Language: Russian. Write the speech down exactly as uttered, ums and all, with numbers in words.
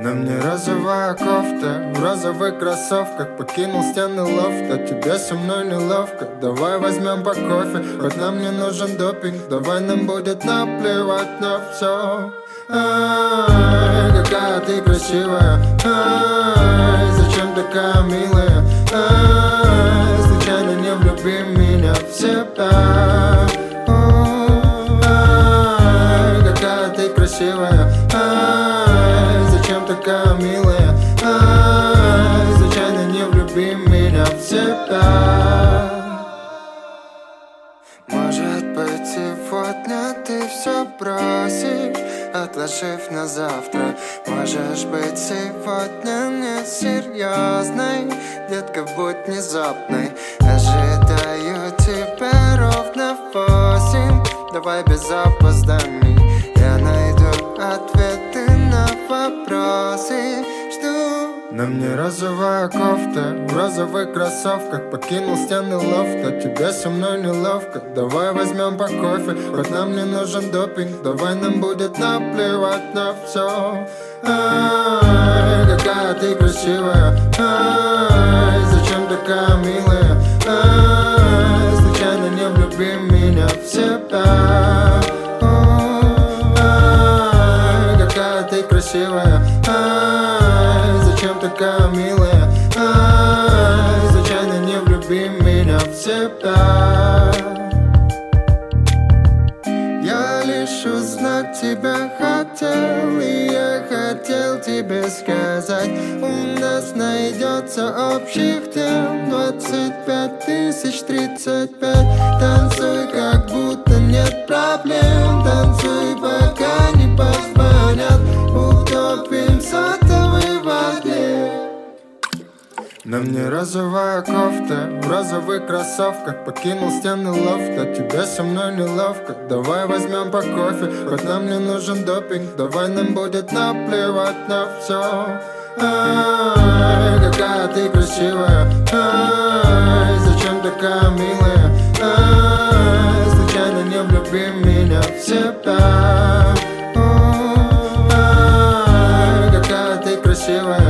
На мне розовая кофта, в розовых кроссовках. Покинул стены лофта, тебе со мной неловко. Давай возьмем по кофе, хоть нам не нужен допинг. Давай нам будет наплевать на все. Ай, какая ты красивая. Ай, зачем такая милая. Ай, случайно не влюби меня в себя. Ай, какая ты красивая. Ай, зачем такая милая. Ай, случайно не влюби меня в себя. Может быть, сегодня ты все бросишь, отложив на завтра. Можешь быть сегодня не серьезной, детка, будь внезапной. Ожидаю тебя ровно в восемь, давай без опозданий. Я найду ответы на вопросы, жду. На мне розовая кофта, в розовых кроссовках. Покинул стены лофта, тебе со мной неловко. Давай возьмем по кофе, хоть нам не нужен допинг. Давай нам будет наплевать на все. Ай, какая ты красивая. Ай, зачем такая милая. Ай, случайно не влюби меня в себя. Ай, какая ты красивая. Ай, зачем такая милая. Ай, случайно не влюби меня в себя. Я лишь узнать тебя хотел, и я хотел тебе сказать: у нас найдется общих тем. Двадцать пять тысяч тридцать пять. Танцуй, как будто нет проблем. Танцуй, пока не позвонят. Утопим сотовый в воде. На мне розовая кофта, в розовых кроссовках. Покинул стены лофта, тебе со мной неловко. Давай возьмем по кофе, хоть нам не нужен допинг. Давай нам будет наплевать на все. Ай, какая ты красивая. Ай, зачем такая милая. Ай, случайно не влюби меня в себя. Ай, какая ты красивая.